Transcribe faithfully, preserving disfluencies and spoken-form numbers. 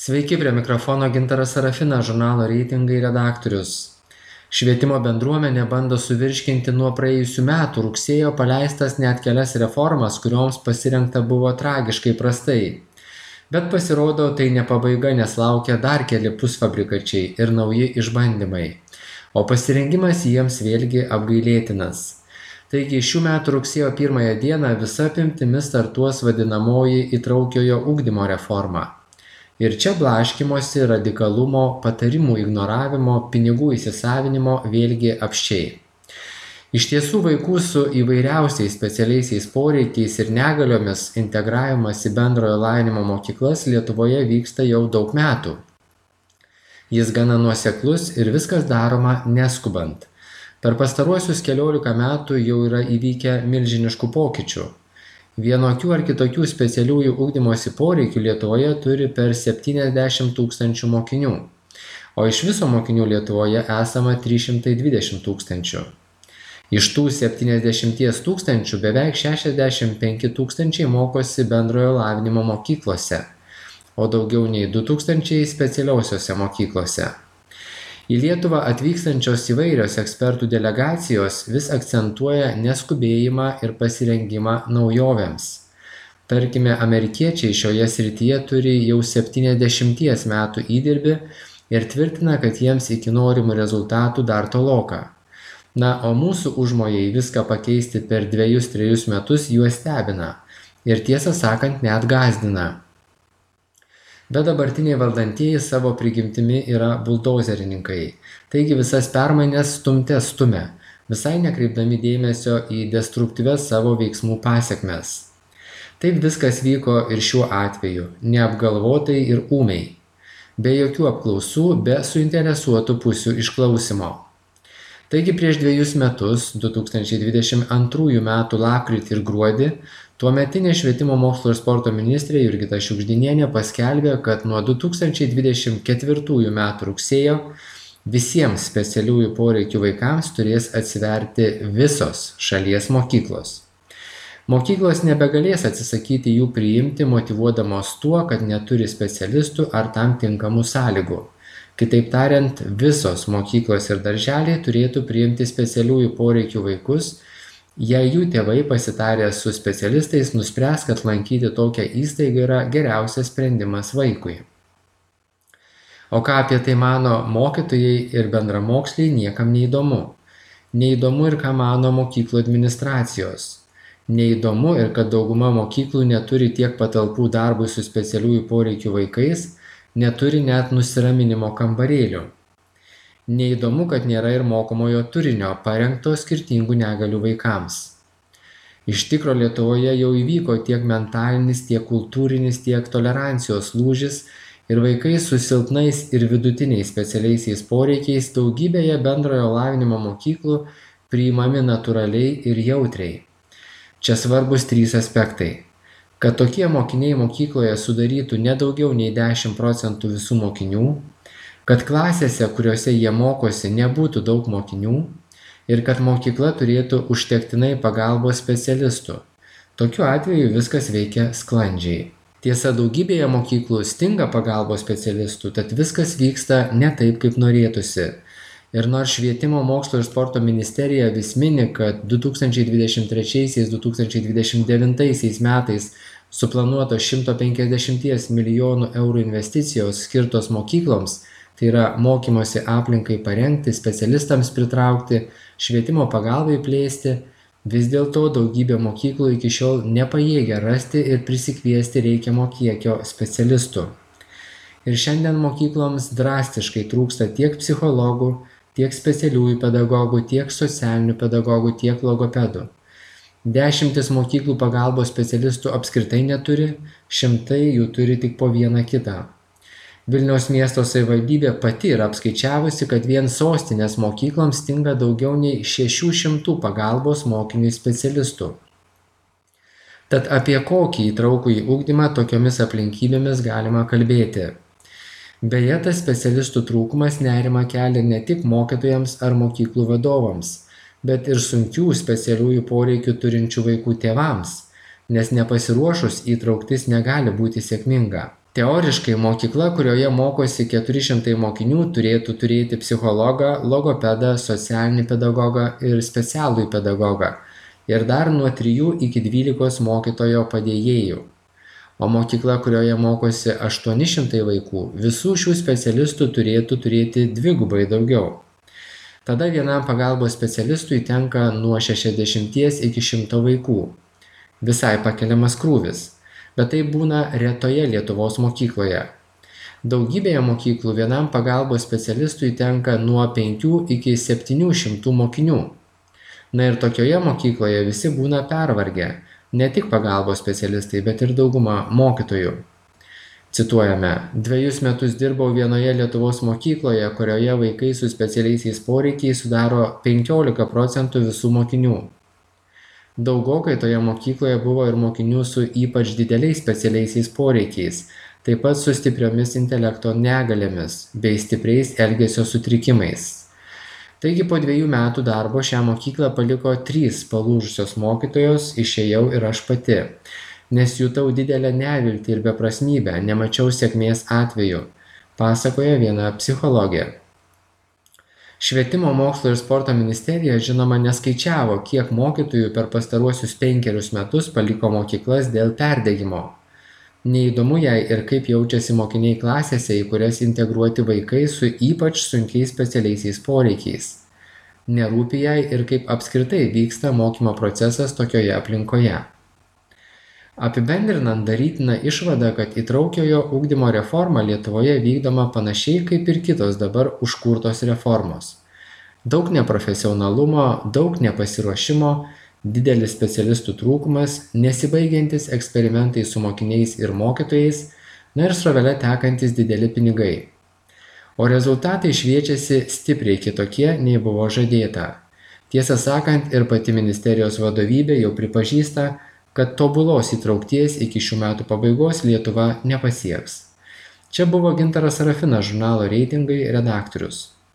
Sveiki, prie mikrofono Gintaras Sarafinas, žurnalo reitingai redaktorius. Švietimo bendruomenė bando suvirškinti nuo praėjusių metų rugsėjo paleistas net kelias reformas, kurioms pasirengta buvo tragiškai prastai. Bet pasirodo, tai ne pabaiga, nes laukia dar keli pusfabrikačiai ir nauji išbandymai. O pasirengimas jiems vėlgi apgailėtinas. Taigi šių metų rugsėjo pirmąją dieną visa apimtimi startuos vadinamoji įtraukiojo ugdymo reforma. Ir čia blaškymosi, radikalumo, patarimų ignoravimo, pinigų įsisavinimo vėlgi apsčiai. Iš tiesų vaikų su įvairiausiais specialiaisiais poreikiais ir negaliomis integravimas į bendrojo lavinimo mokyklas Lietuvoje vyksta jau daug metų. Jis gana nuoseklus ir viskas daroma neskubant. Per pastaruosius keliolika metų jau yra įvykę milžiniškų pokyčių. Vienokių ar kitokių specialiųjų ugdymosi poreikių Lietuvoje turi per septyniasdešimt tūkstančių mokinių, o iš viso mokinių Lietuvoje esama trys šimtai dvidešimt tūkstančių. Iš tų septyniasdešimties tūkstančių beveik šešiasdešimt penki tūkstančiai mokosi bendrojo lavinimo mokyklose, o daugiau nei du tūkstančiai specialiosiose mokyklose. Į Lietuvą atvykstančios įvairios ekspertų delegacijos vis akcentuoja neskubėjimą ir pasirengimą naujovėms. Tarkime, amerikiečiai šioje srityje turi jau septyniasdešimties metų įdirbį ir tvirtina, kad jiems iki norimų rezultatų dar toloka. Na, o mūsų užmojai viską pakeisti per dvejus trejus metus juos stebina ir tiesą sakant net gąsdina. Bet dabartiniai valdantieji savo prigimtimi yra buldozerininkai, taigi visas permainas stumte stumia, visai nekreipdami dėmesio į destruktyvias savo veiksmų pasekmes. Taip viskas vyko ir šiuo atveju, neapgalvotai ir ūmiai, be jokių apklausų, be suinteresuotų pusių išklausimo. Taigi prieš dvejus metus, du tūkstančiai dvidešimt antrųjų metų lapkritį ir gruodį, tuometinė švietimo mokslo ir sporto ministrė Jurgita Šiugždinienė paskelbė, kad nuo du tūkstančiai dvidešimt ketvirtųjų metų rugsėjo visiems specialiųjų poreikių vaikams turės atsiverti visos šalies mokyklos. Mokyklos nebegalės atsisakyti jų priimti, motyvuodamos tuo, kad neturi specialistų ar tam tinkamų sąlygų. Kitaip tariant, visos mokyklos ir darželiai turėtų priimti specialiųjų poreikių vaikus, jei jų tėvai pasitarę su specialistais nuspręs, kad lankyti tokią įstaigą yra geriausias sprendimas vaikui. O ką apie tai mano mokytojai ir bendramoksliai, niekam neįdomu. Neįdomu ir ką mano mokyklų administracijos. Neįdomu ir kad dauguma mokyklų neturi tiek patalpų darbui su specialiųjų poreikių vaikais, neturi net nusiraminimo kambarėlių. Neįdomu, kad nėra ir mokomojo turinio parengto skirtingų negalių vaikams. Iš tikro Lietuvoje jau įvyko tiek mentalinis, tiek kultūrinis, tiek tolerancijos lūžis ir vaikai su silpnais ir vidutiniais specialiaisiais poreikiais daugybėje bendrojo lavinimo mokyklų priimami natūraliai ir jautriai. Čia svarbus trys aspektai. Kad tokie mokiniai mokykloje sudarytų ne daugiau nei dešimt procentų visų mokinių, kad klasėse, kuriuose jie mokosi, nebūtų daug mokinių ir kad mokykla turėtų užtektinai pagalbos specialistų. Tokiu atveju viskas veikia sklandžiai. Tiesa, daugybėje mokyklų stinga pagalbos specialistų, tad viskas vyksta ne taip, kaip norėtųsi. Ir nors Švietimo mokslo ir sporto ministerija vis mini, kad du tūkstančiai dvidešimt trečiaisiais - du tūkstančiai dvidešimt devintaisiais metais suplanuotos šimto penkiasdešimties milijonų eurų investicijos skirtos mokykloms, tai yra mokymosi aplinkai parengti, specialistams pritraukti, švietimo pagalbai plėsti, vis dėlto daugybė mokyklų iki šiol nepajėgia rasti ir prisikviesti reikiamo kiekio specialistų. Ir šiandien mokykloms drastiškai trūksta tiek psichologų, tiek specialiųjų pedagogų, tiek socialinių pedagogų, tiek logopedų. Dešimtis mokyklų pagalbos specialistų apskritai neturi, šimtai jų turi tik po vieną kitą. Vilniaus miesto savivaldybė pati yra apskaičiavusi, kad vien sostinės mokykloms stinga daugiau nei šešių šimtų pagalbos mokiniui specialistų. Tad apie kokį įtraukųjį ugdymą tokiomis aplinkybėmis galima kalbėti? Beje, tas specialistų trūkumas nerimą kelia ne tik mokytojams ar mokyklų vadovams, bet ir sunkių specialiųjų poreikių turinčių vaikų tėvams, nes nepasiruošus įtrauktis negali būti sėkminga. Teoriškai mokykla, kurioje mokosi keturi šimtai mokinių, turėtų turėti psichologą, logopedą, socialinį pedagogą ir specialųjį pedagogą ir dar nuo trijų iki dvylikos mokytojo padėjėjų. O mokykla, kurioje mokosi aštuoni šimtai vaikų, visų šių specialistų turėtų turėti dvigubai daugiau. Tada vienam pagalbos specialistui tenka nuo šešiasdešimties iki šimto vaikų. Visai pakeliamas krūvis, bet tai būna retoje Lietuvos mokykloje. Daugybėje mokyklų vienam pagalbos specialistui tenka nuo penkių iki septynių šimtų mokinių. Na ir tokioje mokykloje visi būna pervargę, ne tik pagalbos specialistai, bet ir dauguma mokytojų. Cituojame, dviejus metus dirbau vienoje Lietuvos mokykloje, kurioje vaikai su specialiaisiais poreikiais sudaro penkiolika procentų visų mokinių. Daugokai toje mokykloje buvo ir mokinių su ypač dideliais specialiaisiais poreikiais, taip pat su stipriomis intelekto negalėmis bei stipriais elgesio sutrikimais. Taigi po dviejų metų darbo šią mokyklą paliko trys palūžusios mokytojos, išėjau ir aš pati, nes jutau didelę neviltį ir beprasmybę, nemačiau sėkmės atveju, pasakoja viena psichologė. Švietimo, mokslo ir sporto ministerija žinoma neskaičiavo, kiek mokytojų per pastaruosius penkerius metus paliko mokyklas dėl perdegimo. Neįdomu jai ir kaip jaučiasi mokiniai klasėse, į kurias integruoti vaikai su ypač sunkiais specialiaisiais poreikiais. Nerūpi jai ir kaip apskritai vyksta mokymo procesas tokioje aplinkoje. Apibendrinant, darytina išvada, kad įtraukiojo ugdymo reforma Lietuvoje vykdoma panašiai kaip ir kitos dabar užkurtos reformos. Daug neprofesionalumo, daug nepasiruošimo, didelis specialistų trūkumas, nesibaigiantis eksperimentai su mokiniais ir mokytojais, na ir srovele tekantis dideli pinigai. O rezultatai šviečiasi stipriai kitokie, nei buvo žadėta. Tiesą sakant, ir pati ministerijos vadovybė jau pripažįsta, kad tobulos įtraukties iki šių metų pabaigos Lietuva nepasieks. Čia buvo Gintaras Serafinas, žurnalo Reitingai redaktorius.